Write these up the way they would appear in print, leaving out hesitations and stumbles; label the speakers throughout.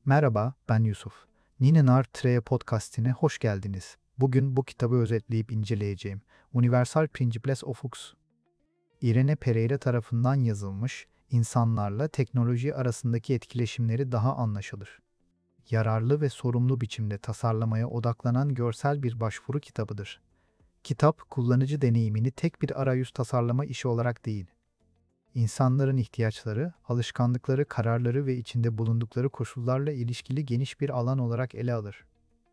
Speaker 1: Merhaba, ben Yusuf. Ninenar Treya podcastine hoş geldiniz. Bugün bu kitabı özetleyip inceleyeceğim. Universal Principles of Hooks. Irene Pereira tarafından yazılmış, insanlarla teknoloji arasındaki etkileşimleri daha anlaşılır. Yararlı ve sorumlu biçimde tasarlamaya odaklanan görsel bir başvuru kitabıdır. Kitap, kullanıcı deneyimini tek bir arayüz tasarlama işi olarak değil, İnsanların ihtiyaçları, alışkanlıkları, kararları ve içinde bulundukları koşullarla ilişkili geniş bir alan olarak ele alır.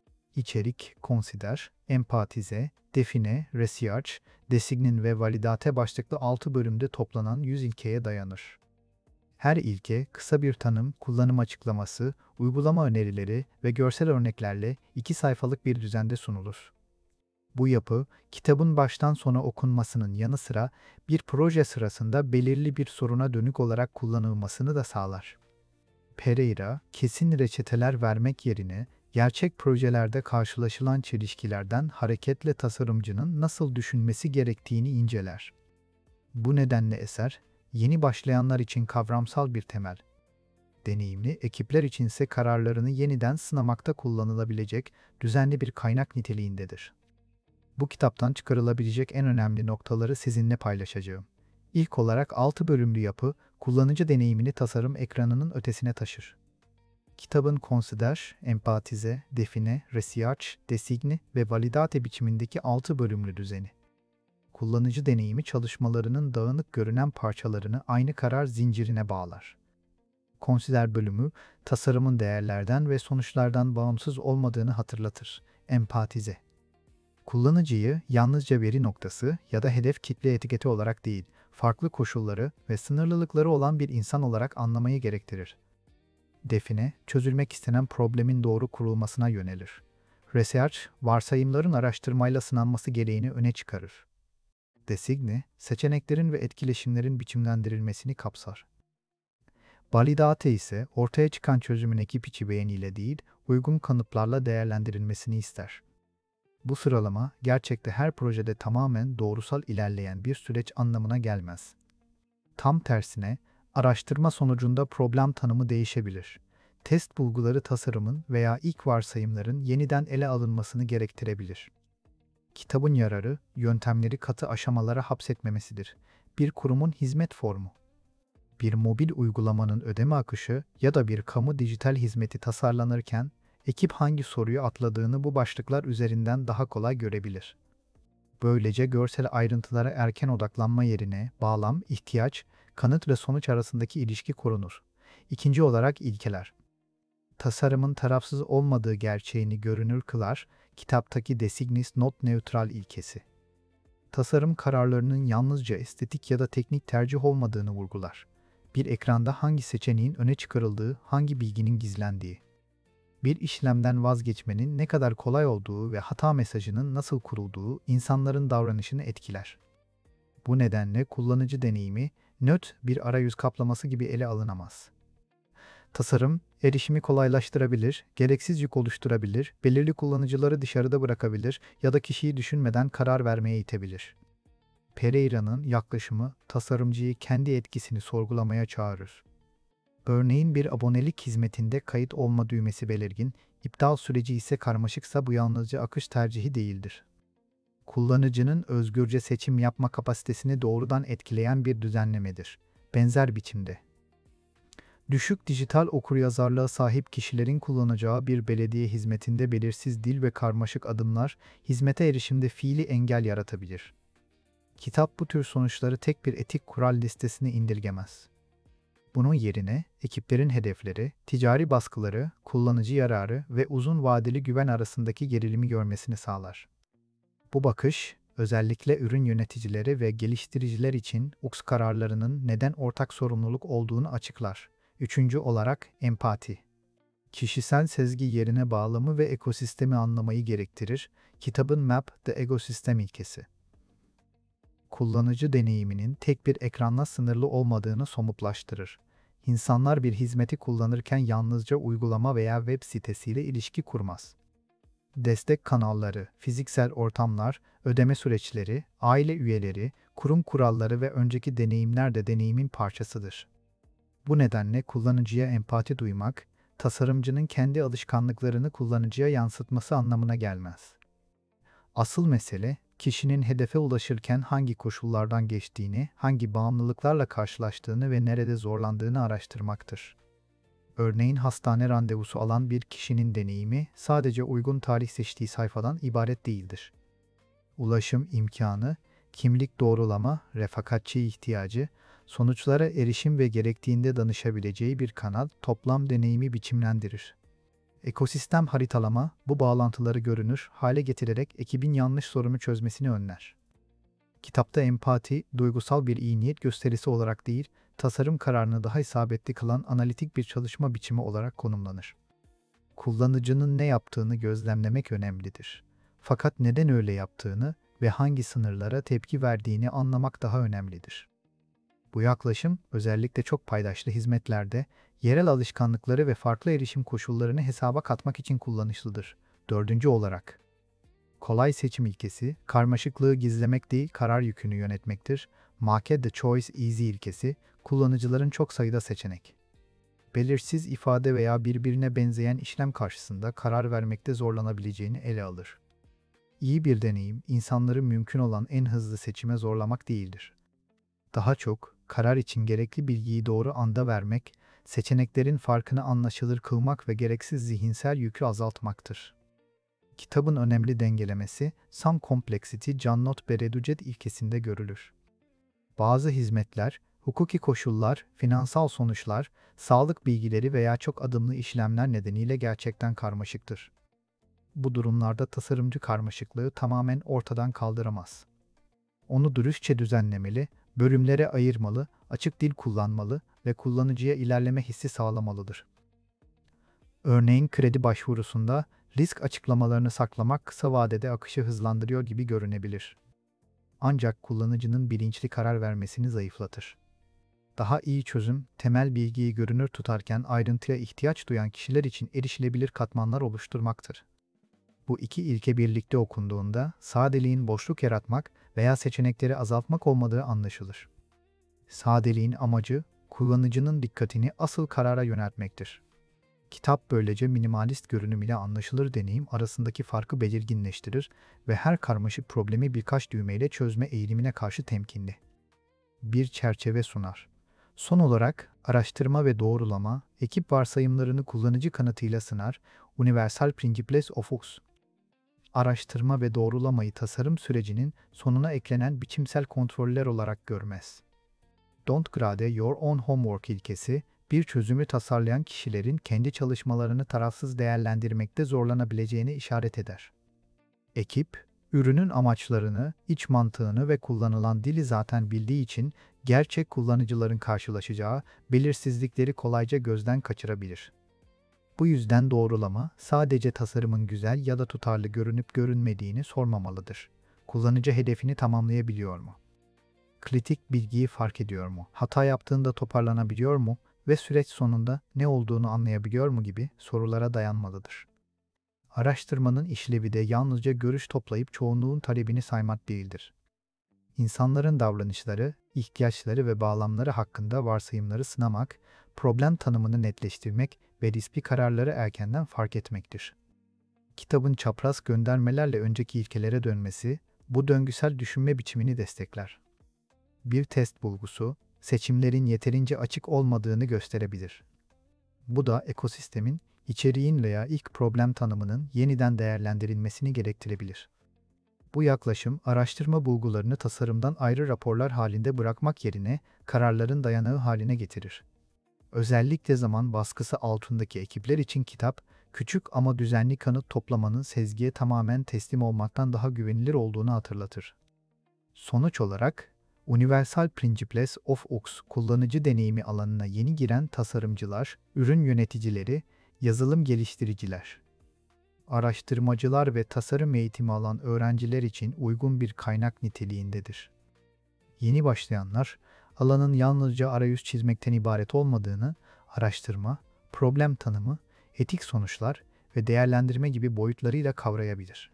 Speaker 1: İçerik, consider, empatize, define, research, design ve validate başlıklı 6 bölümde toplanan 100 ilkeye dayanır. Her ilke, kısa bir tanım, kullanım açıklaması, uygulama önerileri ve görsel örneklerle 2 sayfalık bir düzende sunulur. Bu yapı, kitabın baştan sona okunmasının yanı sıra bir proje sırasında belirli bir soruna dönük olarak kullanılmasını da sağlar. Pereira, kesin reçeteler vermek yerine gerçek projelerde karşılaşılan çelişkilerden hareketle tasarımcının nasıl düşünmesi gerektiğini inceler. Bu nedenle eser, yeni başlayanlar için kavramsal bir temel, deneyimli ekipler içinse kararlarını yeniden sınamakta kullanılabilecek düzenli bir kaynak niteliğindedir. Bu kitaptan çıkarılabilecek en önemli noktaları sizinle paylaşacağım. İlk olarak 6 bölümlü yapı, kullanıcı deneyimini tasarım ekranının ötesine taşır. Kitabın consider, empatize, define, research, designe ve validate biçimindeki 6 bölümlü düzeni. Kullanıcı deneyimi çalışmalarının dağınık görünen parçalarını aynı karar zincirine bağlar. Consider bölümü, tasarımın değerlerden ve sonuçlardan bağımsız olmadığını hatırlatır. Empatize, kullanıcıyı yalnızca veri noktası ya da hedef kitle etiketi olarak değil, farklı koşulları ve sınırlılıkları olan bir insan olarak anlamayı gerektirir. Define, çözülmek istenen problemin doğru kurulmasına yönelir. Research, varsayımların araştırmayla sınanması gereğini öne çıkarır. Designe, seçeneklerin ve etkileşimlerin biçimlendirilmesini kapsar. Validate ise ortaya çıkan çözümün ekip içi beğeniyle değil, uygun kanıtlarla değerlendirilmesini ister. Bu sıralama, gerçekte her projede tamamen doğrusal ilerleyen bir süreç anlamına gelmez. Tam tersine, araştırma sonucunda problem tanımı değişebilir. Test bulguları tasarımın veya ilk varsayımların yeniden ele alınmasını gerektirebilir. Kitabın yararı, yöntemleri katı aşamalara hapsetmemesidir. Bir kurumun hizmet formu, bir mobil uygulamanın ödeme akışı ya da bir kamu dijital hizmeti tasarlanırken, ekip hangi soruyu atladığını bu başlıklar üzerinden daha kolay görebilir. Böylece görsel ayrıntılara erken odaklanma yerine bağlam, ihtiyaç, kanıt ve sonuç arasındaki ilişki korunur. İkinci olarak ilkeler. Tasarımın tarafsız olmadığı gerçeğini görünür kılar, kitaptaki designis not neutral ilkesi. Tasarım kararlarının yalnızca estetik ya da teknik tercih olmadığını vurgular. Bir ekranda hangi seçeneğin öne çıkarıldığı, hangi bilginin gizlendiği. Bir işlemden vazgeçmenin ne kadar kolay olduğu ve hata mesajının nasıl kurulduğu insanların davranışını etkiler. Bu nedenle kullanıcı deneyimi, nötr bir arayüz kaplaması gibi ele alınamaz. Tasarım, erişimi kolaylaştırabilir, gereksiz yük oluşturabilir, belirli kullanıcıları dışarıda bırakabilir ya da kişiyi düşünmeden karar vermeye itebilir. Pereira'nın yaklaşımı, tasarımcıyı kendi etkisini sorgulamaya çağırır. Örneğin bir abonelik hizmetinde kayıt olma düğmesi belirgin, iptal süreci ise karmaşıksa bu yalnızca akış tercihi değildir. Kullanıcının özgürce seçim yapma kapasitesini doğrudan etkileyen bir düzenlemedir. Benzer biçimde. Düşük dijital okuryazarlığa sahip kişilerin kullanacağı bir belediye hizmetinde belirsiz dil ve karmaşık adımlar, hizmete erişimde fiili engel yaratabilir. Kitap bu tür sonuçları tek bir etik kural listesine indirgemez. Bunun yerine ekiplerin hedefleri, ticari baskıları, kullanıcı yararı ve uzun vadeli güven arasındaki gerilimi görmesini sağlar. Bu bakış, özellikle ürün yöneticileri ve geliştiriciler için UX kararlarının neden ortak sorumluluk olduğunu açıklar. Üçüncü olarak empati. Kişisel sezgi yerine bağlamı ve ekosistemi anlamayı gerektirir. Kitabın Map the Ecosystem ilkesi. Kullanıcı deneyiminin tek bir ekranla sınırlı olmadığını somutlaştırır. İnsanlar bir hizmeti kullanırken yalnızca uygulama veya web sitesiyle ilişki kurmaz. Destek kanalları, fiziksel ortamlar, ödeme süreçleri, aile üyeleri, kurum kuralları ve önceki deneyimler de deneyimin parçasıdır. Bu nedenle kullanıcıya empati duymak, tasarımcının kendi alışkanlıklarını kullanıcıya yansıtması anlamına gelmez. Asıl mesele, kişinin hedefe ulaşırken hangi koşullardan geçtiğini, hangi bağımlılıklarla karşılaştığını ve nerede zorlandığını araştırmaktır. Örneğin hastane randevusu alan bir kişinin deneyimi sadece uygun tarih seçtiği sayfadan ibaret değildir. Ulaşım imkanı, kimlik doğrulama, refakatçi ihtiyacı, sonuçlara erişim ve gerektiğinde danışabileceği bir kanal toplam deneyimi biçimlendirir. Ekosistem haritalama, bu bağlantıları görünür hale getirerek ekibin yanlış sorunu çözmesini önler. Kitapta empati, duygusal bir iyi niyet gösterisi olarak değil, tasarım kararını daha isabetli kılan analitik bir çalışma biçimi olarak konumlanır. Kullanıcının ne yaptığını gözlemlemek önemlidir. Fakat neden öyle yaptığını ve hangi sınırlara tepki verdiğini anlamak daha önemlidir. Bu yaklaşım, özellikle çok paydaşlı hizmetlerde, yerel alışkanlıkları ve farklı erişim koşullarını hesaba katmak için kullanışlıdır. Dördüncü olarak, kolay seçim ilkesi, karmaşıklığı gizlemek değil, karar yükünü yönetmektir. Make the choice easy ilkesi, kullanıcıların çok sayıda seçenek, belirsiz ifade veya birbirine benzeyen işlem karşısında karar vermekte zorlanabileceğini ele alır. İyi bir deneyim, insanları mümkün olan en hızlı seçime zorlamak değildir. Daha çok, karar için gerekli bilgiyi doğru anda vermek, seçeneklerin farkını anlaşılır kılmak ve gereksiz zihinsel yükü azaltmaktır. Kitabın önemli dengelemesi, some complexity cannot be reduced ilkesinde görülür. Bazı hizmetler, hukuki koşullar, finansal sonuçlar, sağlık bilgileri veya çok adımlı işlemler nedeniyle gerçekten karmaşıktır. Bu durumlarda tasarımcı karmaşıklığı tamamen ortadan kaldıramaz. Onu dürüstçe düzenlemeli, bölümlere ayırmalı, açık dil kullanmalı ve kullanıcıya ilerleme hissi sağlamalıdır. Örneğin kredi başvurusunda risk açıklamalarını saklamak kısa vadede akışı hızlandırıyor gibi görünebilir. Ancak kullanıcının bilinçli karar vermesini zayıflatır. Daha iyi çözüm, temel bilgiyi görünür tutarken ayrıntıya ihtiyaç duyan kişiler için erişilebilir katmanlar oluşturmaktır. Bu iki ilke birlikte okunduğunda sadeliğin boşluk yaratmak veya seçenekleri azaltmak olmadığı anlaşılır. Sadeliğin amacı, kullanıcının dikkatini asıl karara yöneltmektir. Kitap böylece minimalist görünüm ile anlaşılır deneyim arasındaki farkı belirginleştirir ve her karmaşık problemi birkaç düğmeyle çözme eğilimine karşı temkinli bir çerçeve sunar. Son olarak, araştırma ve doğrulama, ekip varsayımlarını kullanıcı kanıtıyla sınar, Universal Principles of UX. Araştırma ve doğrulamayı tasarım sürecinin sonuna eklenen biçimsel kontroller olarak görmez. Don't grade your own homework ilkesi, bir çözümü tasarlayan kişilerin kendi çalışmalarını tarafsız değerlendirmekte zorlanabileceğini işaret eder. Ekip, ürünün amaçlarını, iç mantığını ve kullanılan dili zaten bildiği için gerçek kullanıcıların karşılaşacağı belirsizlikleri kolayca gözden kaçırabilir. Bu yüzden doğrulama, sadece tasarımın güzel ya da tutarlı görünüp görünmediğini sormamalıdır. Kullanıcı hedefini tamamlayabiliyor mu? Kritik bilgiyi fark ediyor mu? Hata yaptığında toparlanabiliyor mu? Ve süreç sonunda ne olduğunu anlayabiliyor mu gibi sorulara dayanmalıdır. Araştırmanın işlevi de yalnızca görüş toplayıp çoğunluğun talebini saymak değildir. İnsanların davranışları, ihtiyaçları ve bağlamları hakkında varsayımları sınamak, problem tanımını netleştirmek ve riskli kararları erkenden fark etmektir. Kitabın çapraz göndermelerle önceki ilkelere dönmesi, bu döngüsel düşünme biçimini destekler. Bir test bulgusu, seçimlerin yeterince açık olmadığını gösterebilir. Bu da ekosistemin, içeriğin veya ilk problem tanımının yeniden değerlendirilmesini gerektirebilir. Bu yaklaşım, araştırma bulgularını tasarımdan ayrı raporlar halinde bırakmak yerine kararların dayanağı haline getirir. Özellikle zaman baskısı altındaki ekipler için kitap, küçük ama düzenli kanıt toplamanın sezgiye tamamen teslim olmaktan daha güvenilir olduğunu hatırlatır. Sonuç olarak, Universal Principles of UX kullanıcı deneyimi alanına yeni giren tasarımcılar, ürün yöneticileri, yazılım geliştiriciler, araştırmacılar ve tasarım eğitimi alan öğrenciler için uygun bir kaynak niteliğindedir. Yeni başlayanlar, alanın yalnızca arayüz çizmekten ibaret olmadığını, araştırma, problem tanımı, etik sonuçlar ve değerlendirme gibi boyutlarıyla kavrayabilir.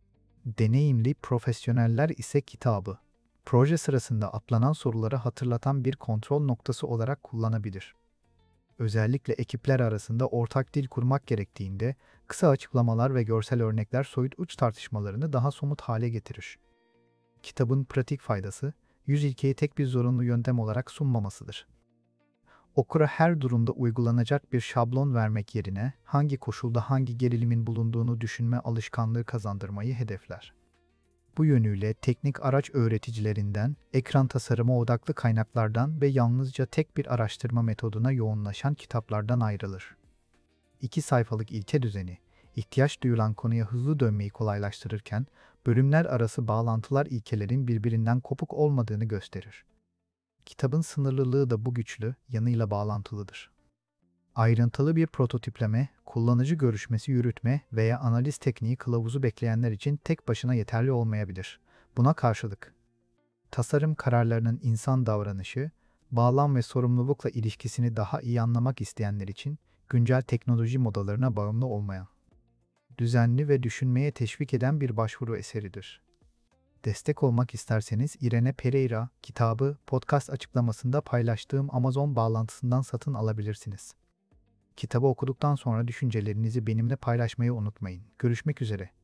Speaker 1: Deneyimli profesyoneller ise kitabı, proje sırasında atlanan soruları hatırlatan bir kontrol noktası olarak kullanabilir. Özellikle ekipler arasında ortak dil kurmak gerektiğinde kısa açıklamalar ve görsel örnekler soyut uç tartışmalarını daha somut hale getirir. Kitabın pratik faydası, 100 ilkeyi tek bir zorunlu yöntem olarak sunmamasıdır. Okura her durumda uygulanacak bir şablon vermek yerine hangi koşulda hangi gerilimin bulunduğunu düşünme alışkanlığı kazandırmayı hedefler. Bu yönüyle teknik araç öğreticilerinden, ekran tasarımı odaklı kaynaklardan ve yalnızca tek bir araştırma metoduna yoğunlaşan kitaplardan ayrılır. 2 sayfalık ilke düzeni, ihtiyaç duyulan konuya hızlı dönmeyi kolaylaştırırken, bölümler arası bağlantılar ilkelerin birbirinden kopuk olmadığını gösterir. Kitabın sınırlılığı da bu güçlü yanıyla bağlantılıdır. Ayrıntılı bir prototipleme, kullanıcı görüşmesi yürütme veya analiz tekniği kılavuzu bekleyenler için tek başına yeterli olmayabilir. Buna karşılık, tasarım kararlarının insan davranışı, bağlam ve sorumlulukla ilişkisini daha iyi anlamak isteyenler için güncel teknoloji modalarına bağımlı olmayan, düzenli ve düşünmeye teşvik eden bir başvuru eseridir. Destek olmak isterseniz Irene Pereira kitabı podcast açıklamasında paylaştığım Amazon bağlantısından satın alabilirsiniz. Kitabı okuduktan sonra düşüncelerinizi benimle paylaşmayı unutmayın. Görüşmek üzere.